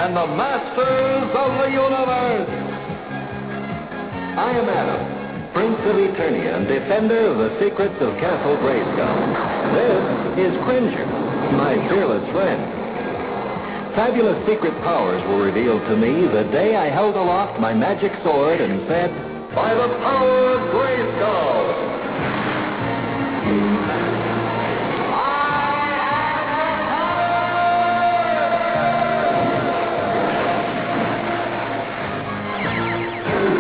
and the masters of the universe. I am Adam, Prince of Eternia and defender of the secrets of Castle Grayskull. This is Cringer, my fearless friend. Fabulous secret powers were revealed to me the day I held aloft my magic sword and said, "By the power of Grayskull!"